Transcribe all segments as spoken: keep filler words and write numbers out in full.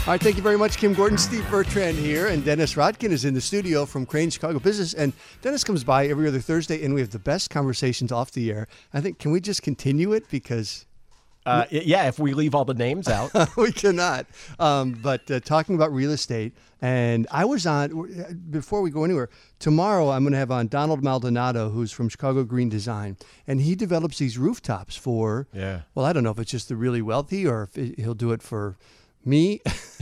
All right, thank you very much, Kim Gordon. Steve Bertrand here, and Dennis Rodkin is in the studio from Crane Chicago Business. And Dennis comes by every other Thursday, and we have the best conversations off the air. I think, can we just continue it? Because... Uh, yeah, if we leave all the names out. We cannot. Um, but uh, talking about real estate, and I was on, before we go anywhere, tomorrow I'm going to have on Donald Maldonado, who's from Chicago Green Design, and he develops these rooftops for, yeah. well, I don't know if it's just the really wealthy or if it, he'll do it for me.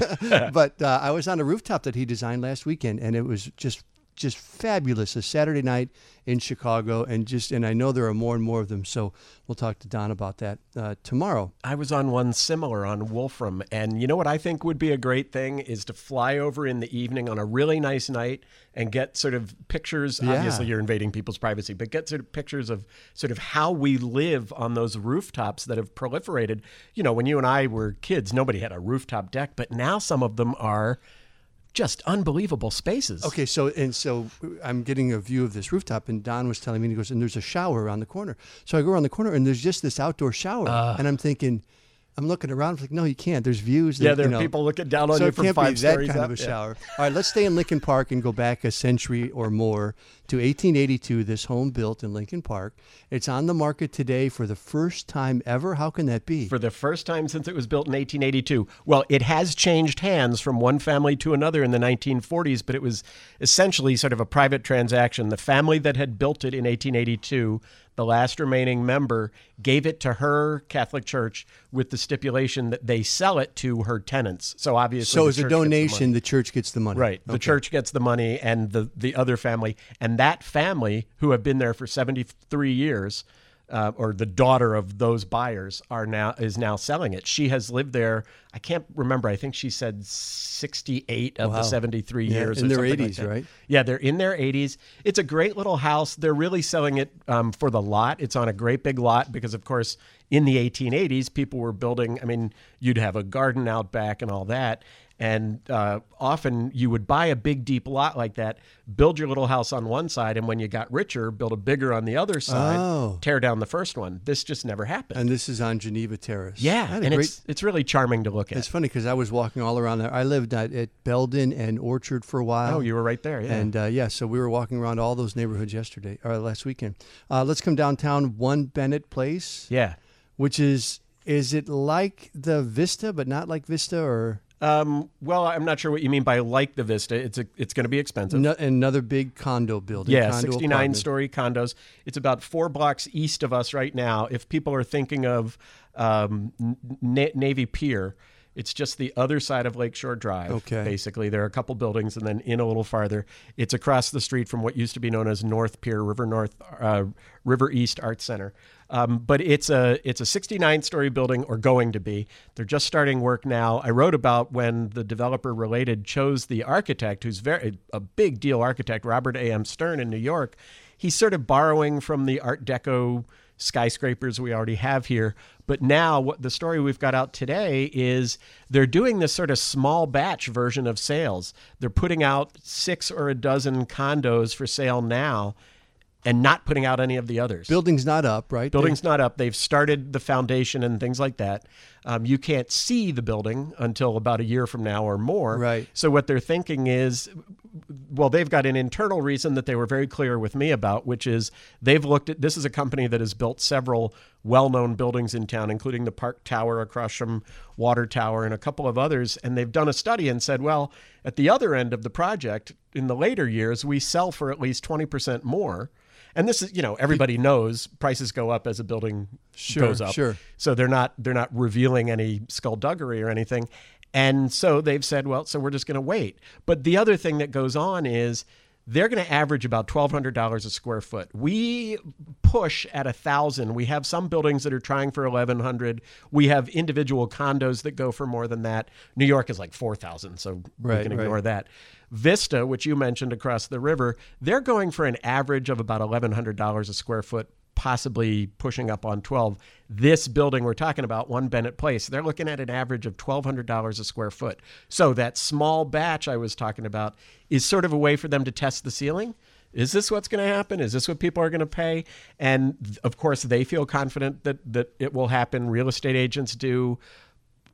But uh, I was on a rooftop that he designed last weekend, and it was just just fabulous. A Saturday night in Chicago, and just and I know there are more and more of them, so we'll talk to Don about that uh, tomorrow. I was on one similar on Wolfram, and you know what I think would be a great thing is to fly over in the evening on a really nice night and get sort of pictures. Yeah. Obviously, you're invading people's privacy, but get sort of pictures of sort of how we live on those rooftops that have proliferated. You know, when you and I were kids, nobody had a rooftop deck, but now some of them are just unbelievable spaces. Okay, so and so I'm getting a view of this rooftop, and Don was telling me, and he goes, and there's a shower around the corner. So I go around the corner, and there's just this outdoor shower, Uh. and I'm thinking, I'm looking around, I'm like, no, you can't. There's views. That, Yeah, there you are know, people looking down on so you it from can't five be that stories kind up. of a Yeah. shower. All right, let's stay in Lincoln Park and go back a century or more to eighteen eighty-two. This home built in Lincoln Park. It's on the market today for the first time ever. How can that be? For the first time since it was built in eighteen eighty-two. Well, it has changed hands from one family to another in the nineteen forties, but it was essentially sort of a private transaction. The family that had built it in eighteen eighty-two, the last remaining member, gave it to her Catholic Church with the stipulation that they sell it to her tenants. So obviously, so the as a church gets the donation, money. the church gets the money. Right. The Okay. church gets the money, and the, the other family, and that family, who have been there for seventy-three years, uh, or the daughter of those buyers, are now is now selling it. She has lived there. I can't remember. I think she said sixty-eight of Wow. the seventy-three Yeah, years. in or their something like eighties, that. right? Yeah, they're in their eighties. It's a great little house. They're really selling it um, for the lot. It's on a great big lot because, of course, in the eighteen eighties, people were building. I mean, you'd have a garden out back and all that. And uh, often you would buy a big, deep lot like that, build your little house on one side, and when you got richer, build a bigger on the other side, Oh. tear down the first one. This just never happened. And this is on Geneva Terrace. yeah, I had a and great- it's it's really charming to look at. It's funny because I was walking all around there. I lived at, at Belden and Orchard for a while. Oh, you were right there, yeah. And uh, yeah, so we were walking around all those neighborhoods yesterday or last weekend. Uh, let's come downtown. One Bennett Place, yeah. which is is it like the Vista but not like Vista, or Um, well, I'm not sure what you mean by like the Vista. It's a, it's going to be expensive. no, another big condo building? Yeah, condo sixty-nine apartment. story condos. It's about four blocks east of us right now. If people are thinking of um, Na- Navy Pier, it's just the other side of Lakeshore Drive. Okay. Basically, there are a couple buildings, and then in a little farther, it's across the street from what used to be known as North Pier, River North, uh, River East Arts Center. Um, but it's a it's a sixty-nine story building, or going to be. They're just starting work now. I wrote about when the developer Related chose the architect, who's very a big deal architect, Robert A M Stern in New York. He's sort of borrowing from the Art Deco skyscrapers we already have here. But now what the story we've got out today is they're doing this sort of small batch version of sales. They're putting out six or a dozen condos for sale now and not putting out any of the others. Building's not up, right? Building's not up. They've started the foundation and things like that. Um, you can't see the building until about a year from now or more. Right. So what they're thinking is, well, they've got an internal reason that they were very clear with me about, which is they've looked at, this is a company that has built several well-known buildings in town, including the Park Tower across from Water Tower and a couple of others. And they've done a study and said, well, at the other end of the project, in the later years, we sell for at least twenty percent more. And this is, you know, everybody knows prices go up as a building Sure, goes up. sure. So they're not they're not revealing any skullduggery or anything. And so they've said, well, so we're just going to wait. But the other thing that goes on is they're going to average about twelve hundred dollars a square foot. We push at one thousand dollars. We have some buildings that are trying for eleven hundred dollars. We have individual condos that go for more than that. New York is like four thousand dollars, so Right, we can ignore right. that. Vista, which you mentioned across the river, they're going for an average of about eleven hundred dollars a square foot, possibly pushing up on twelve. This building we're talking about, One Bennett Place, they're looking at an average of twelve hundred dollars a square foot. So that small batch I was talking about is sort of a way for them to test the ceiling. Is this what's going to happen? Is this what people are going to pay? And of course, they feel confident that that it will happen. Real estate agents do.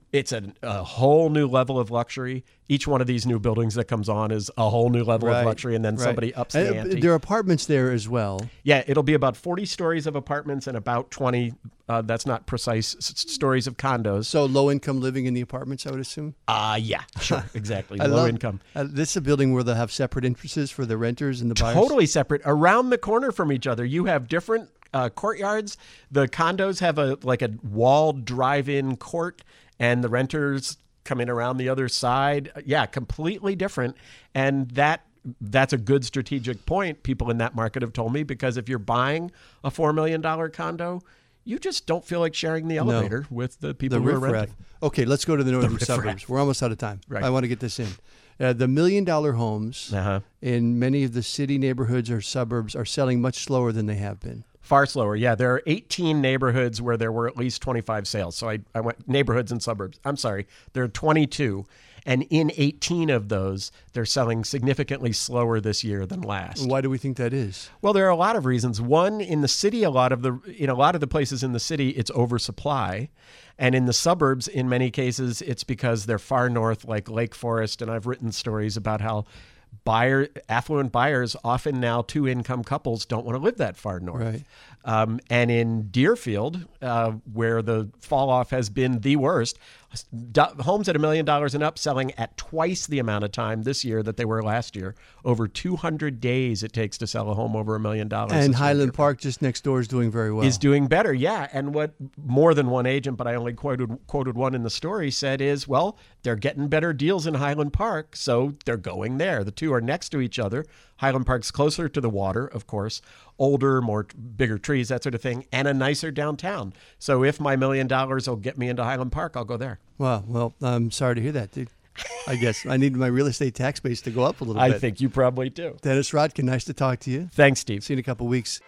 It's a, a whole new level of luxury. Each one of these new buildings that comes on is a whole new level Right, of luxury, and then right. somebody ups the And, uh, ante. There are apartments there as well. Yeah, it'll be about forty stories of apartments and about twenty, uh, that's not precise, s- s- stories of condos. So low income living in the apartments, I would assume. Uh, yeah, sure, exactly. I Low love- income. Uh, this is a building where they'll have separate entrances for the renters and the buyers. Totally separate. Around the corner from each other, you have different uh, courtyards. The condos have a like a walled drive-in court, and the renters come in around the other side. Yeah, completely different. And that that's a good strategic point. People in that market have told me, because if you're buying a four million dollars condo, you just don't feel like sharing the elevator with the people The who are riffraff. renting. Okay, let's go to the northern riffraff. suburbs. We're almost out of time. Right. I want to get this in. Uh, the million dollar homes Uh-huh. in many of the city neighborhoods or suburbs are selling much slower than they have been. Far slower. Yeah, there are eighteen neighborhoods where there were at least twenty-five sales. So I, I went neighborhoods and suburbs. I'm sorry. There are twenty-two. And in eighteen of those, they're selling significantly slower this year than last. Why do we think that is? Well, there are a lot of reasons. One, in the city, a lot of the in a lot of the places in the city, it's oversupply, and in the suburbs, in many cases, it's because they're far north, like Lake Forest. And I've written stories about how buyer affluent buyers, often now two-income couples, don't want to live that far north. Right. Um, and in Deerfield, uh, where the fall off has been the worst, do- homes at a million dollars and up selling at twice the amount of time this year that they were last year. Over two hundred days it takes to sell a home over a million dollars. And this year. Highland Park, just next door, is doing very well. Is doing better, yeah. And what more than one agent, but I only quoted quoted one in the story, said is, well, they're getting better deals in Highland Park, so they're going there. The two are next to each other. Highland Park's closer to the water, of course, older, more bigger trees, that sort of thing, and a nicer downtown. So if my million dollars will get me into Highland Park, I'll go there. Wow. Well, I'm sorry to hear that, dude. I guess I need my real estate tax base to go up a little I bit. think you probably do. Dennis Rodkin, nice to talk to you. Thanks, Steve. See you in a couple weeks.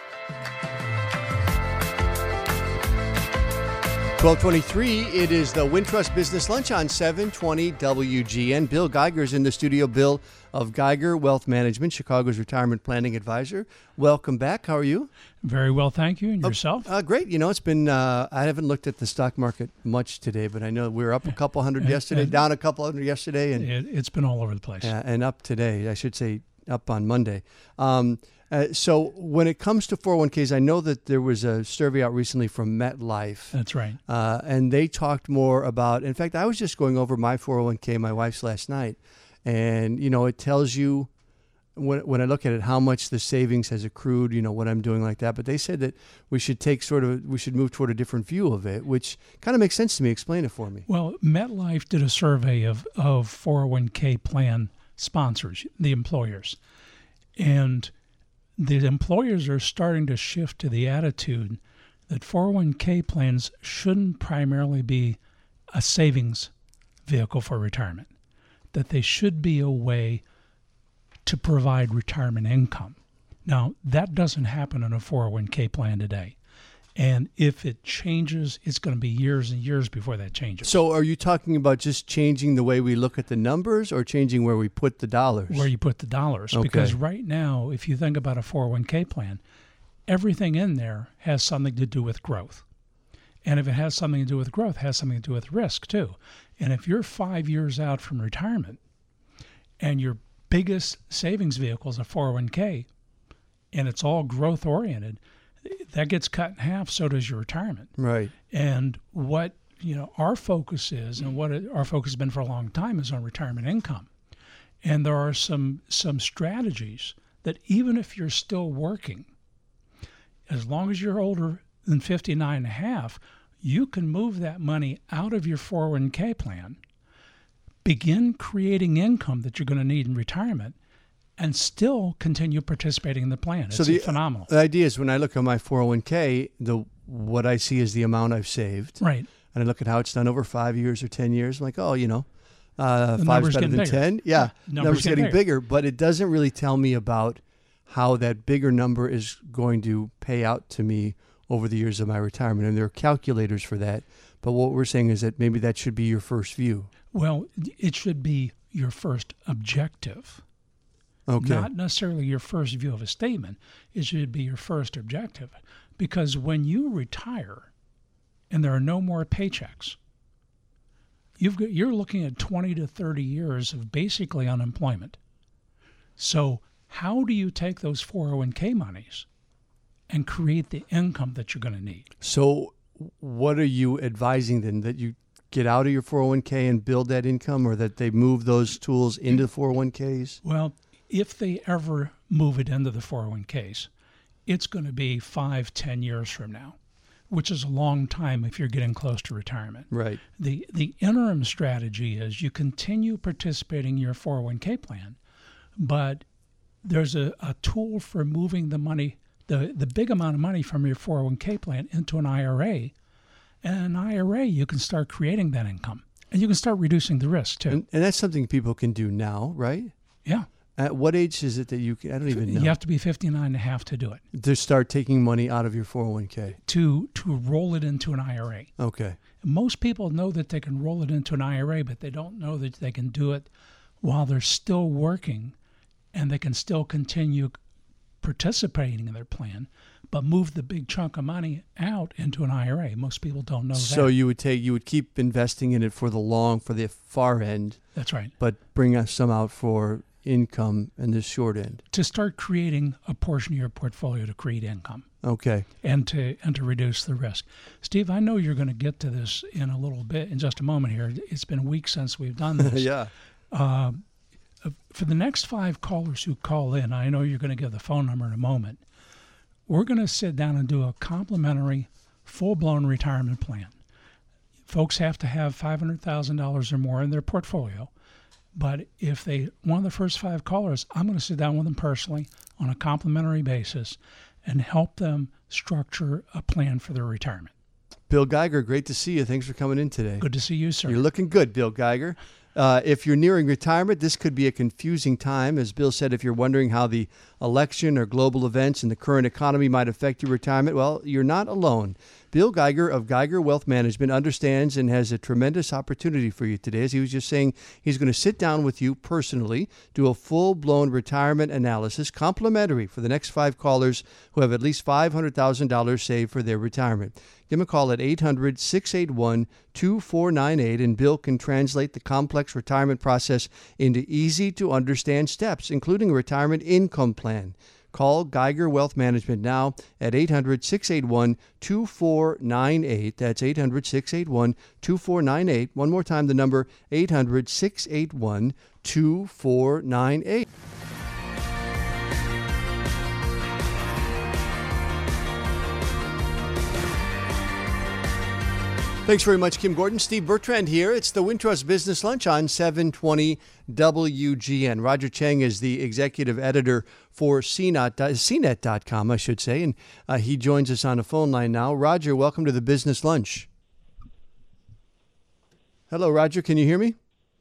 twelve twenty-three, it is the Wintrust Business Lunch on seven twenty W G N. Bill Geiger's in the studio. Bill of Geiger Wealth Management, Chicago's retirement planning advisor. Welcome back. How are you? Very well, thank you. And yourself? Uh, great. You know, it's been, uh, I haven't looked at the stock market much today, but I know we were up a couple hundred yesterday, and- down a couple hundred yesterday, and, It, it's been all over the place. uh, and up today. I should say up on Monday. Um, uh, so when it comes to four oh one k's, I know that there was a survey out recently from MetLife. That's right. Uh, and they talked more about, in fact, I was just going over my four oh one k, my wife's last night. And, you know, it tells you, when, when I look at it, how much the savings has accrued, you know, what I'm doing like that. But they said that we should take sort of, we should move toward a different view of it, which kind of makes sense to me. Explain it for me. Well, MetLife did a survey of, of four oh one k plan sponsors, the employers. And the employers are starting to shift to the attitude that four oh one k plans shouldn't primarily be a savings vehicle for retirement, that they should be a way to provide retirement income. Now, that doesn't happen in a four oh one k plan today. And if it changes, it's going to be years and years before that changes. So are you talking about just changing the way we look at the numbers or changing where we put the dollars? Where you put the dollars. Okay. Because right now, if you think about a four oh one k plan, everything in there has something to do with growth. And if it has something to do with growth, it has something to do with risk too. And if you're five years out from retirement and your biggest savings vehicle is a four oh one k and it's all growth oriented, that gets cut in half, so does your retirement. Right. And what, you know, our focus is, and what it, our focus has been for a long time, is on retirement income. And there are some some strategies that even if you're still working, as long as you're older than fifty-nine and a half, you can move that money out of your four oh one k plan, begin creating income that you're going to need in retirement, and still continue participating in the plan. It's So the, phenomenal. The idea is when I look at my four oh one k, the what I see is the amount I've saved. Right. And I look at how it's done over five years or ten years. I'm like, oh, you know, uh, The five's number's better getting than bigger. ten. Yeah, Numbers numbers get getting bigger. bigger. But it doesn't really tell me about how that bigger number is going to pay out to me over the years of my retirement. And there are calculators for that. But what we're saying is that maybe that should be your first view. Well, it should be your first objective. Okay. Not necessarily your first view of a statement. It should be your first objective. Because when you retire and there are no more paychecks, you've got, you're looking at twenty to thirty years of basically unemployment. So how do you take those four oh one k monies and create the income that you're going to need? So what are you advising then? That you get out of your four oh one k and build that income, or that they move those tools into four oh one k's? Well, if they ever move it into the four oh one k's, it's going to be five, ten years from now, which is a long time if you're getting close to retirement. Right. The the interim strategy is you continue participating in your four oh one k plan, but there's a, a tool for moving the money, the, the big amount of money from your four oh one k plan into an I R A. And an I R A, you can start creating that income. And you can start reducing the risk, too. And, and that's something people can do now, right? Yeah. At what age is it that you can, I don't even know. You have to be fifty-nine and a half to do it. To start taking money out of your four oh one k. To to roll it into an I R A. Okay. Most people know that they can roll it into an I R A, but they don't know that they can do it while they're still working, and they can still continue participating in their plan, but move the big chunk of money out into an I R A. Most people don't know So that. you would take, you would keep investing in it for the long, for the far end. That's right. But bring us some out for income in the short end. To start creating a portion of your portfolio to create income. Okay. And to and to reduce the risk. Steve, I know you're going to get to this in a little bit, in just a moment here. It's been weeks since we've done this. Yeah. Uh, for the next five callers who call in, I know you're going to give the phone number in a moment. We're going to sit down and do a complimentary, full-blown retirement plan. Folks have to have five hundred thousand dollars or more in their portfolio. But if they, one of the first five callers, I'm going to sit down with them personally on a complimentary basis and help them structure a plan for their retirement. Bill Geiger, great to see you. Thanks for coming in today. Good to see you, sir. You're looking good, Bill Geiger. Uh, if you're nearing retirement, this could be a confusing time. As Bill said, if you're wondering how the election or global events in the current economy might affect your retirement, well, you're not alone. Bill Geiger of Geiger Wealth Management understands and has a tremendous opportunity for you today. As he was just saying, he's going to sit down with you personally, do a full-blown retirement analysis, complimentary for the next five callers who have at least five hundred thousand dollars saved for their retirement. Give him a call at eight hundred, six eight one, two four nine eight, and Bill can translate the complex retirement process into easy-to-understand steps, including a retirement income plan. Call Geiger Wealth Management now at eight hundred, six eight one, two four nine eight. That's eight hundred, six eight one, two four nine eight. One more time, the number eight hundred, six eight one, two four nine eight. Thanks very much, Kim Gordon. Steve Bertrand here. It's the Wintrust Business Lunch on seven twenty W G N. Roger Cheng is the executive editor for C net dot com, I should say, and uh, he joins us on the phone line now. Roger, welcome to the Business Lunch. Hello, Roger. Can you hear me?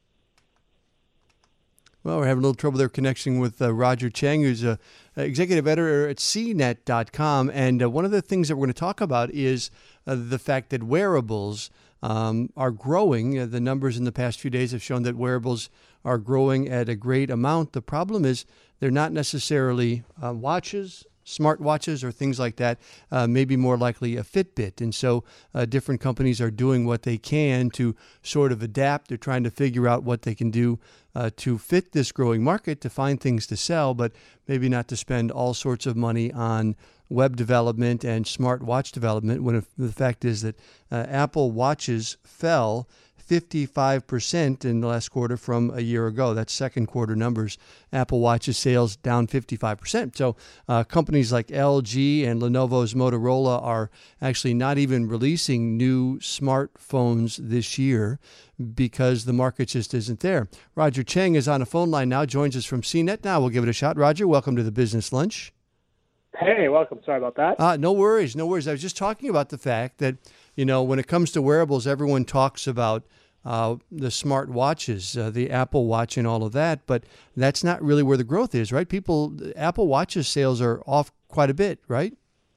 Well, we're having a little trouble there connecting with uh, Roger Cheng, who's a executive editor at C net dot com. And uh, one of the things that we're going to talk about is uh, the fact that wearables um, are growing. Uh, the numbers in the past few days have shown that wearables are growing at a great amount. The problem is they're not necessarily uh, watches, smart watches, or things like that, uh, maybe more likely a Fitbit. And so uh, different companies are doing what they can to sort of adapt. They're trying to figure out what they can do uh, to fit this growing market, to find things to sell, but maybe not to spend all sorts of money on web development and smart watch development, when if the fact is that uh, Apple Watches fell fifty-five percent in the last quarter from a year ago. That's second quarter numbers. Apple Watches sales down fifty-five percent. So uh, companies like L G and Lenovo's Motorola are actually not even releasing new smartphones this year because the market just isn't there. Roger Cheng is on a phone line now, joins us from C net now. We'll give it a shot. Roger, welcome to the Business Lunch. Hey, welcome. Sorry about that. Uh, no worries, no worries. I was just talking about the fact that, you know, when it comes to wearables, everyone talks about uh, the smart watches, uh, the Apple Watch and all of that, but that's not really where the growth is, right? People, Apple Watches sales are off quite a bit, right?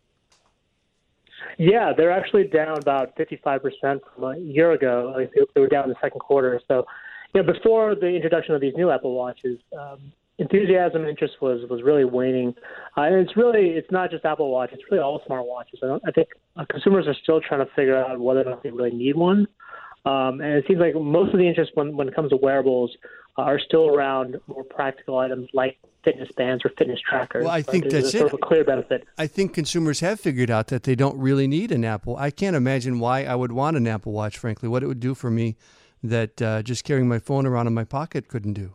Yeah, they're actually down about fifty-five percent from a year ago. At least they were down in the second quarter. So, you know, before the introduction of these new Apple Watches, um, enthusiasm and interest was, was really waning. Uh, and it's really, it's not just Apple Watch, it's really all smart watches. I, don't, I think uh, consumers are still trying to figure out whether or not they really need one. Um, and it seems like most of the interest when, when it comes to wearables uh, are still around more practical items like fitness bands or fitness trackers. Well, I think right? that's There's sort it. of a clear benefit. I think consumers have figured out that they don't really need an Apple. I can't imagine why I would want an Apple Watch, frankly, what it would do for me that uh, just carrying my phone around in my pocket couldn't do.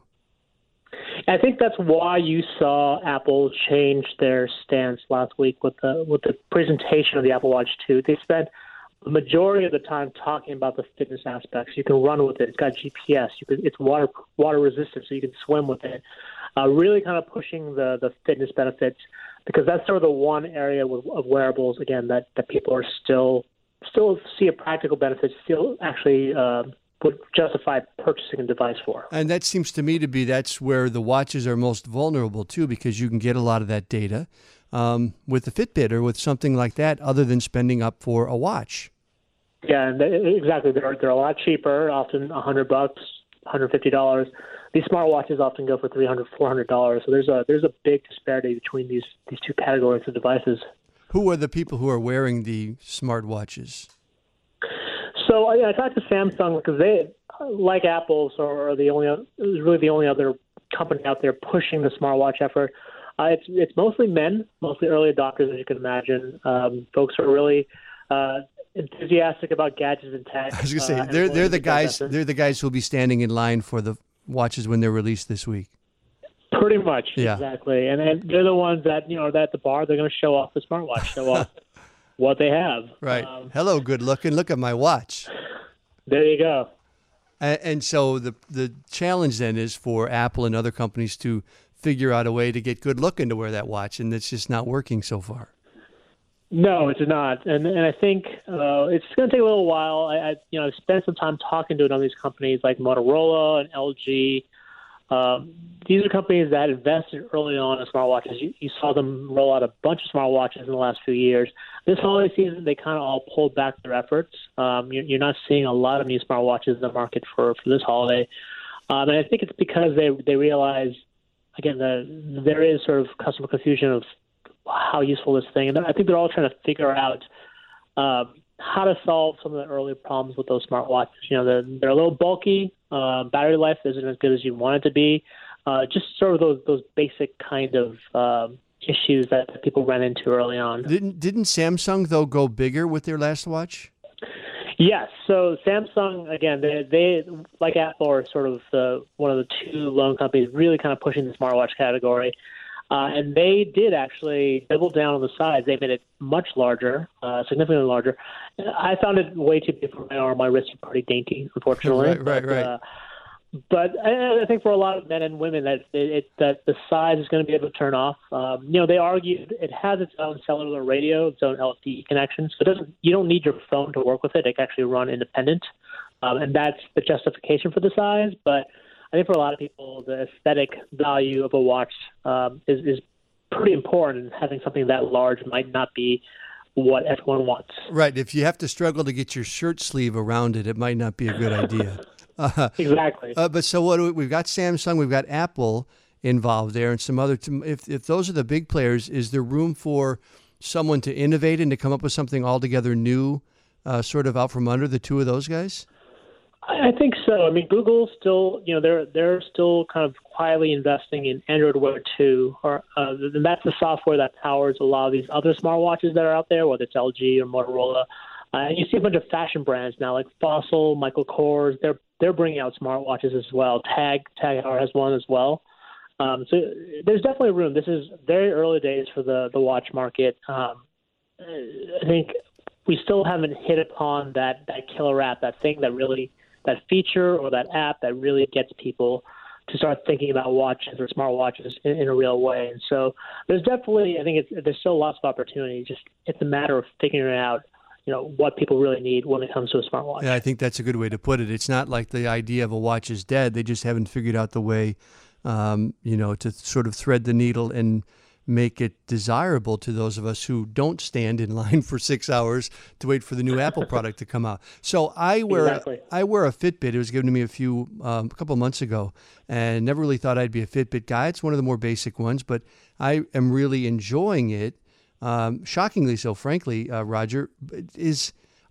I think that's why you saw Apple change their stance last week with the with the presentation of the Apple Watch two. They spent the majority of the time talking about the fitness aspects. You can run with it. It's got G P S. You can, it's water water resistant, so you can swim with it. Uh, really kind of pushing the, the fitness benefits, because that's sort of the one area with, of wearables, again, that, that people are still still see a practical benefit, still actually uh, would justify purchasing a device for. And that seems to me to be that's where the watches are most vulnerable, too, because you can get a lot of that data um, with the Fitbit or with something like that other than spending up for a watch. Yeah, and they, exactly. They're, they're a lot cheaper, often one hundred bucks, one hundred fifty dollars. These smartwatches often go for three hundred dollars, four hundred dollars. So there's a there's a big disparity between these, these two categories of devices. Who are the people who are wearing the smartwatches? So I, I talked to Samsung because they, like Apple, so are the only is really the only other company out there pushing the smartwatch effort. Uh, it's it's mostly men, mostly early adopters, as you can imagine. Um, folks are really uh, enthusiastic about gadgets and tech. I was going to say uh, they're they're the guys effort. they're the guys who'll be standing in line for the watches when they're released this week. Pretty much, Yeah. exactly. And, and they're the ones that, you know, are at the bar, they're going to show off the smartwatch, show off what they have. Right. Um, Hello, good looking. Look at my watch. there you go. And, and so the the challenge then is for Apple and other companies to figure out a way to get good looking to wear that watch, and it's just not working so far. No, it's not, and and I think uh, it's going to take a little while. I, I you know I've spent some time talking to another of these companies like Motorola and L G. Um, these are companies that invested early on in smartwatches. You, you saw them roll out a bunch of smartwatches in the last few years. This holiday season, they kind of all pulled back their efforts. Um, you're, you're not seeing a lot of new smartwatches in the market for, for this holiday, um, and I think it's because they they realize again that there is sort of customer confusion of how useful this thing, and I think they're all trying to figure out uh, how to solve some of the early problems with those smartwatches. You know, they're, they're a little bulky. Uh, battery life isn't as good as you want it to be. Uh, just sort of those those basic kind of um, issues that, that people ran into early on. Didn't didn't Samsung though go bigger with their last watch? Yes. So Samsung, again, they, they like Apple are sort of the, one of the two lone companies really kind of pushing the smartwatch category. Uh, and they did actually double down on the size. They made it much larger, uh, significantly larger. I found it way too big for my arm. My wrists are pretty dainty, unfortunately. Right, right, but, right. Uh, but I, I think for a lot of men and women that it, it, that the size is going to be able to turn off. Um, you know, they argued it has its own cellular radio, its own L T E connection, so it doesn't. You don't need your phone to work with it. It can actually run independent, um, and that's the justification for the size. But I think for a lot of people, the aesthetic value of a watch um, is, is pretty important, and having something that large might not be what everyone wants. Right. If you have to struggle to get your shirt sleeve around it, it might not be a good idea. Uh, Exactly. uh, but so what? Do we, we've got Samsung, we've got Apple involved there, and some other. If if those are the big players, is there room for someone to innovate and to come up with something altogether new, uh, sort of out from under the two of those guys? I think so. I mean, Google still, you know, they're they're still kind of quietly investing in Android Wear two, or uh, and that's the software that powers a lot of these other smartwatches that are out there, whether it's L G or Motorola. Uh, and you see a bunch of fashion brands now, like Fossil, Michael Kors. They're they're bringing out smartwatches as well. Tag Tag Heuer has one as well. Um, so there's definitely room. This is very early days for the the watch market. Um, I think we still haven't hit upon that that killer app, that thing that really. that feature or that app that really gets people to start thinking about watches or smartwatches in, in a real way. And so there's definitely, I think it's, there's still lots of opportunity. Just it's a matter of figuring out, you know, what people really need when it comes to a smartwatch. Yeah, I think that's a good way to put it. It's not like the idea of a watch is dead. They just haven't figured out the way, um, you know, to sort of thread the needle and make it desirable to those of us who don't stand in line for six hours to wait for the new Apple product to come out. So I wear Exactly. I wear a Fitbit. It was given to me a few um, a couple of months ago, and never really thought I'd be a Fitbit guy. It's one of the more basic ones, but I am really enjoying it. Um, shockingly so, frankly, uh, Roger. Is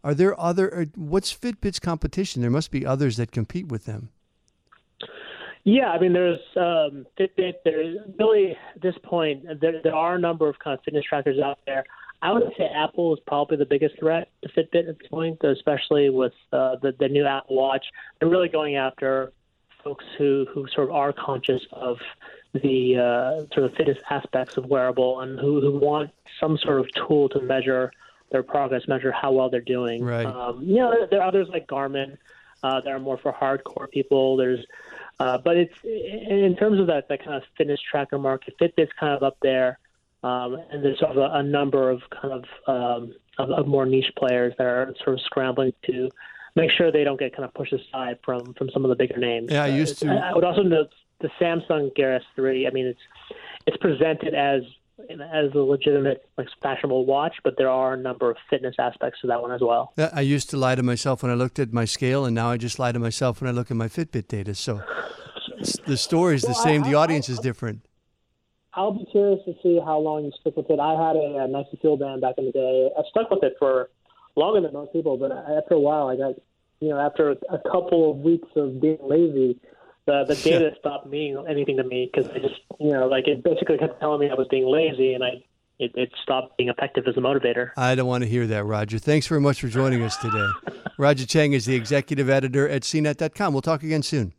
Are there other? What's Fitbit's competition? There must be others that compete with them. Yeah, I mean, there's um, Fitbit. There's really at this point there there are a number of kind of fitness trackers out there. I would say Apple is probably the biggest threat to Fitbit at this point, especially with uh, the the new Apple Watch. They're really going after folks who, who sort of are conscious of the uh, sort of fitness aspects of wearable and who, who want some sort of tool to measure their progress, measure how well they're doing. Right. Um, you know, there, there are others like Garmin uh, that are more for hardcore people. There's, uh, but it's in terms of that, that kind of fitness tracker market, Fitbit's kind of up there, um, and there's sort of a, a number of kind of, um, of of more niche players that are sort of scrambling to make sure they don't get kind of pushed aside from, from some of the bigger names. Yeah, I used to. I, I would also note the Samsung Gear S three. I mean, it's it's presented as as a legitimate, like, fashionable watch, but there are a number of fitness aspects to that one as well. Yeah, I used to lie to myself when I looked at my scale, and now I just lie to myself when I look at my Fitbit data. So the story is the Well, same. I- The audience I- is different. I'll be curious to see how long you stick with it. I had a, a Nike Fuel Band back in the day. I stuck with it for longer than most people, but after a while, I got, you know, after a couple of weeks of being lazy, the the data stopped meaning anything to me because I just, you know, like it basically kept telling me I was being lazy, and I it, it stopped being effective as a motivator. I don't want to hear that, Roger. Thanks very much for joining us today. Roger Cheng is the executive editor at C net dot com. We'll talk again soon.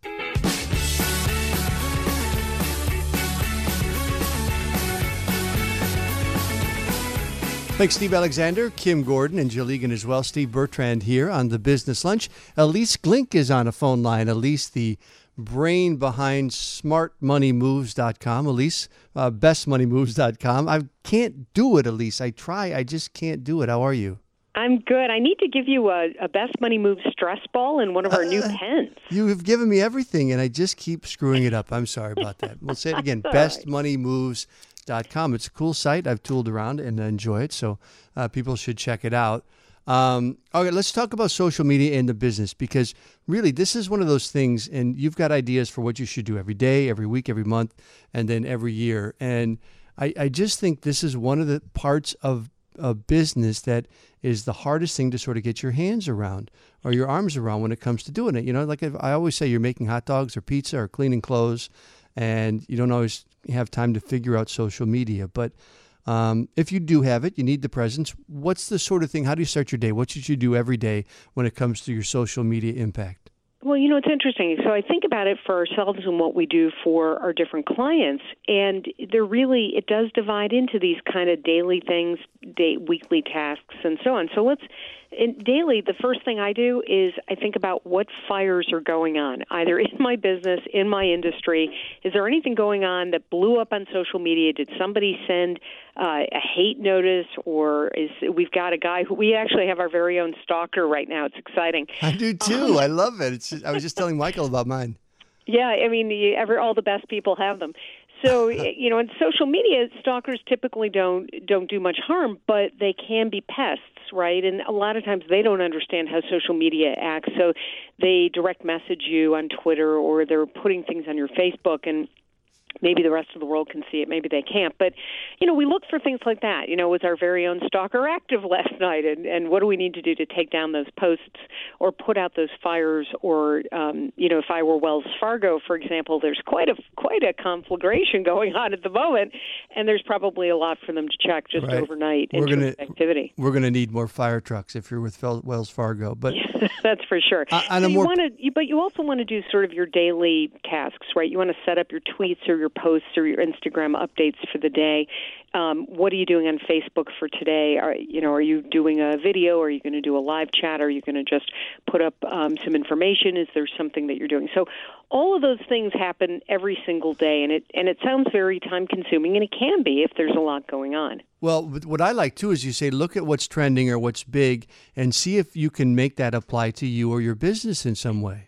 Thanks, Steve Alexander, Kim Gordon, and Jill Egan as well. Steve Bertrand here on the Business Lunch. Elise Glink is on a phone line. Elise, the brain behind smart money moves dot com. Elise, uh, best money moves dot com. I can't do it, Elise. I try. I just can't do it. How are you? I'm good. I need to give you a, a Best Money Moves stress ball and one of our uh, new pens. You have given me everything, and I just keep screwing it up. I'm sorry about that. We'll say it again. best money moves dot com. It's a cool site. I've tooled around and enjoy it, so uh, people should check it out. Um, okay, let's talk about social media and the business, because really this is one of those things, and you've got ideas for what you should do every day, every week, every month, and then every year. And I, I just think this is one of the parts of a business that is the hardest thing to sort of get your hands around or your arms around when it comes to doing it. You know, like I always say, you're making hot dogs or pizza or cleaning clothes, and you don't always have time to figure out social media. But um, if you do have it, you need the presence. What's the sort of thing, how do you start your day? What should you do every day when it comes to your social media impact? Well, you know, it's interesting. So I think about it for ourselves and what we do for our different clients. And they're really, it does divide into these kind of daily things, day, weekly tasks, and so on. So let's, in daily, the first thing I do is I think about what fires are going on, either in my business, in my industry. Is there anything going on that blew up on social media? Did somebody send uh, a hate notice, or is we've got a guy who we actually have our very own stalker right now. It's exciting. I do too. I love it. It's just, I was just telling Michael about mine. Yeah, I mean, you, ever all the best people have them. So, you know, in social media, stalkers typically don't don't do much harm, but they can be pests, right? And a lot of times they don't understand how social media acts, so they direct message you on Twitter, or they're putting things on your Facebook, and maybe the rest of the world can see it, maybe they can't. But, you know, we look for things like that. You know, was our very own stalker active last night? And, and what do we need to do to take down those posts or put out those fires? Or, um, you know, if I were Wells Fargo, for example, there's quite a quite a conflagration going on at the moment, and there's probably a lot for them to check just right. overnight in we're terms gonna, of activity. We're going to need more fire trucks if you're with Wells Fargo. But that's for sure. Uh, so you more... want to, you, but you also want to do sort of your daily tasks, right? You want to set up your tweets or your posts or your Instagram updates for the day. Um, what are you doing on Facebook for today? Are you know, are you doing a video? Are you going to do a live chat? Are you going to just put up um, some information? Is there something that you're doing? So all of those things happen every single day, and it and it sounds very time consuming, and it can be if there's a lot going on. Well, what I like too is you say, look at what's trending or what's big, and see if you can make that apply to you or your business in some way.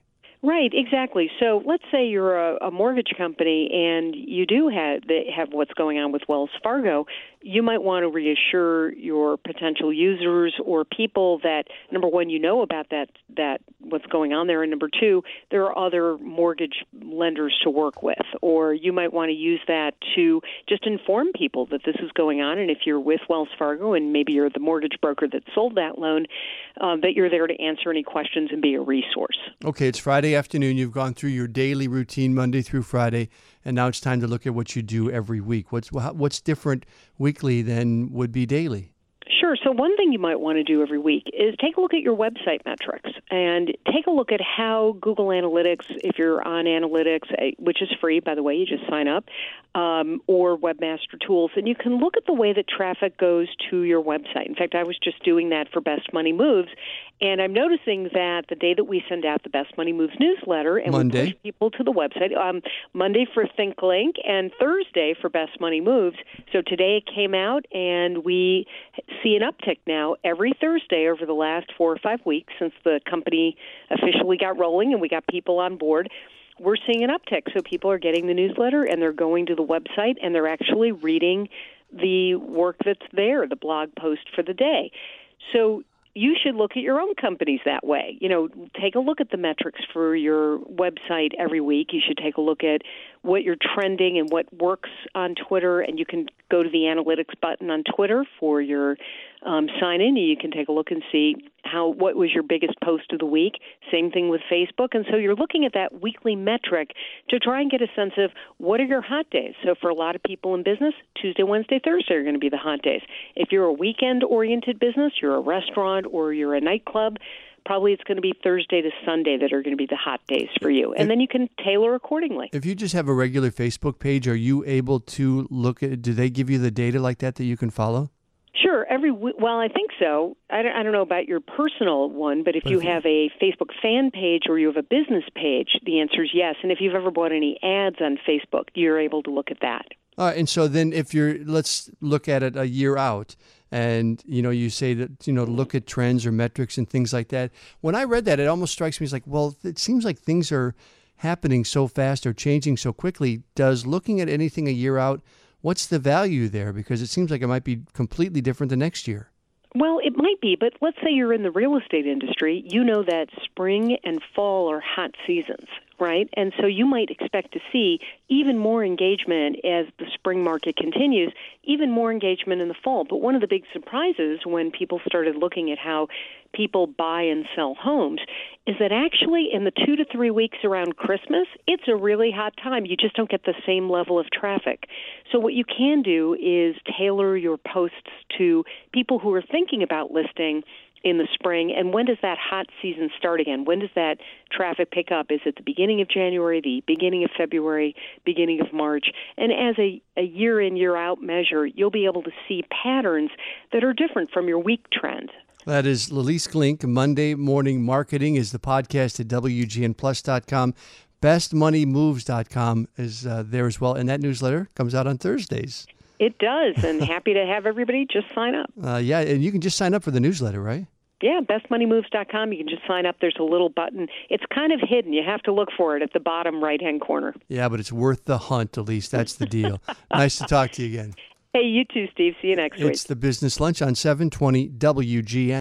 Right, exactly. So let's say you're a, a mortgage company and you do have, have what's going on with Wells Fargo. You might want to reassure your potential users or people that, number one, you know about that, that what's going on there, and number two, there are other mortgage lenders to work with. Or you might want to use that to just inform people that this is going on, and if you're with Wells Fargo and maybe you're the mortgage broker that sold that loan, um, that you're there to answer any questions and be a resource. Okay, it's Friday afternoon. You've gone through your daily routine Monday through Friday, and now it's time to look at what you do every week. What's what's different weekly than would be daily? Sure. So one thing you might want to do every week is take a look at your website metrics and take a look at how Google Analytics, if you're on Analytics, which is free, by the way, you just sign up, um, or Webmaster Tools, and you can look at the way that traffic goes to your website. In fact, I was just doing that for Best Money Moves, and I'm noticing that the day that we send out the Best Money Moves newsletter and Monday. we push people to the website, um, Monday for ThinkLink and Thursday for Best Money Moves. So today it came out, and we see an uptick now every Thursday over the last four or five weeks since the company officially got rolling and we got people on board. We're seeing an uptick. So people are getting the newsletter and they're going to the website and they're actually reading the work that's there, the blog post for the day. So you should look at your own companies that way. You know, take a look at the metrics for your website every week. You should take a look at what you're trending and what works on Twitter, and you can go to the analytics button on Twitter for your um, sign-in, and you can take a look and see how what was your biggest post of the week. Same thing with Facebook. And so you're looking at that weekly metric to try and get a sense of what are your hot days. So for a lot of people in business, Tuesday, Wednesday, Thursday are going to be the hot days. If you're a weekend-oriented business, you're a restaurant or you're a nightclub, probably it's going to be Thursday to Sunday that are going to be the hot days for you. And if, then you can tailor accordingly. If you just have a regular Facebook page, are you able to look at, do they give you the data like that that you can follow? Sure. Every well, I think so. I don't, I don't know about your personal one, but if but you if have a Facebook fan page or you have a business page, the answer is yes. And if you've ever bought any ads on Facebook, you're able to look at that. All right, and so then if you're, let's look at it a year out, and, you know, you say that, you know, look at trends or metrics and things like that. When I read that, it almost strikes me as like, well, it seems like things are happening so fast or changing so quickly. Does looking at anything a year out, what's the value there? Because it seems like it might be completely different the next year. Well, it might be, but let's say you're in the real estate industry. You know that spring and fall are hot seasons, right? And so you might expect to see even more engagement as the spring market continues, even more engagement in the fall. But one of the big surprises when people started looking at how people buy and sell homes is that actually in the two to three weeks around Christmas, it's a really hot time. You just don't get the same level of traffic. So what you can do is tailor your posts to people who are thinking about listing in the spring. And when does that hot season start again? When does that traffic pick up? Is it the beginning of January, the beginning of February, beginning of March? And as a, a year in, year out measure, you'll be able to see patterns that are different from your week trend. That is Lalise Glink. Monday Morning Marketing is the podcast at W G N plus dot com. best money moves dot com is uh, there as well. And that newsletter comes out on Thursdays. It does. And happy to have everybody just sign up. Uh, yeah, and you can just sign up for the newsletter, right? Yeah, best money moves dot com. You can just sign up. There's a little button. It's kind of hidden. You have to look for it at the bottom right-hand corner. Yeah, but it's worth the hunt, at least. That's the deal. Nice to talk to you again. Hey, you too, Steve. See you next week. It's the Business Lunch on seven twenty W G N.